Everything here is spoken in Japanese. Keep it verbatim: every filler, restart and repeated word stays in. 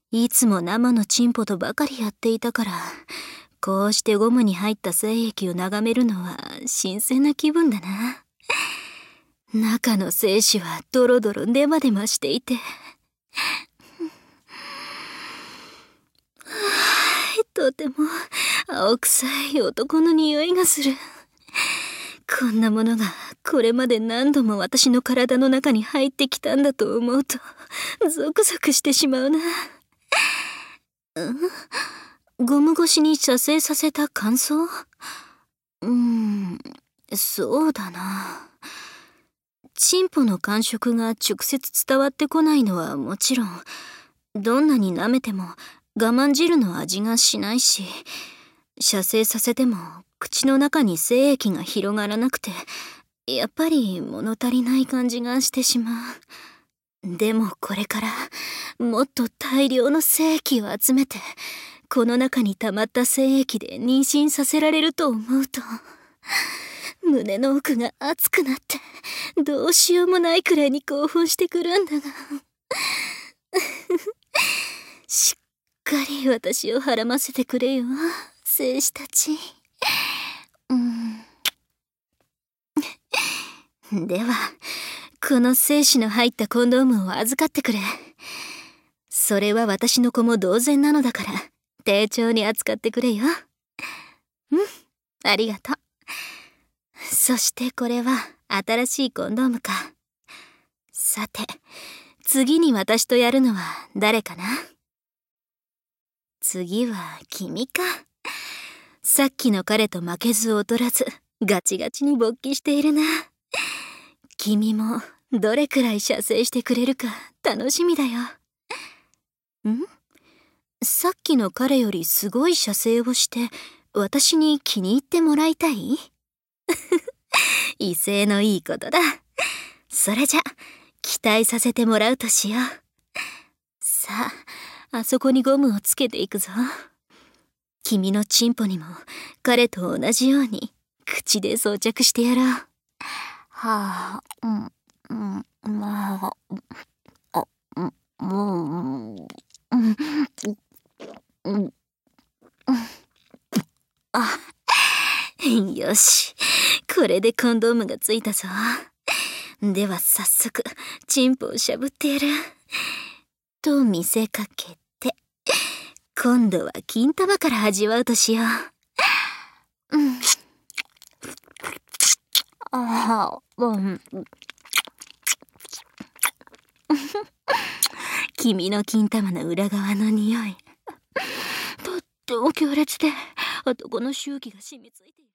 いつも生のチンポとばかりやっていたから、こうしてゴムに入った精液を眺めるのは新鮮な気分だな。中の精子はドロドロネバネバしていて、とても青臭い男の匂いがする。こんなものがこれまで何度も私の体の中に入ってきたんだと思うとゾクゾクしてしまうな。ん？ゴム越しに射精させた感想？うーん、そうだな。チンポの感触が直接伝わってこないのはもちろん、どんなに舐めても我慢汁の味がしないし、射精させても口の中に精液が広がらなくて、やっぱり物足りない感じがしてしまう。でもこれからもっと大量の精液を集めて、この中に溜まった精液で妊娠させられると思うと、胸の奥が熱くなってどうしようもないくらいに興奮してくるんだがしっかり私を孕ませてくれよ、精子たち。うんではこの精子の入ったコンドームを預かってくれ。それは私の子も同然なのだから丁重に扱ってくれよ。うん、ありがとう。そしてこれは新しいコンドームか。さて、次に私とやるのは誰かな？次は君か。さっきの彼と負けず劣らずガチガチに勃起しているな。君もどれくらい射精してくれるか楽しみだよ。ん？さっきの彼よりすごい射精をして私に気に入ってもらいたい？威勢のいいことだ。それじゃ期待させてもらうとしよう。さあ、あそこにゴムをつけていくぞ。君のチンポにも彼と同じように口で装着してやろう。はあ、うん、うん、まあ、あ、うん、うん、うん、うん、あ、よし、これでコンドームがついたぞ。では早速チンポをしゃぶってやると見せかけて、今度は金玉から味わうとしよう。うん、ああ、うん。君の金玉の裏側の匂い、とっても強烈で男の周期が染みついている。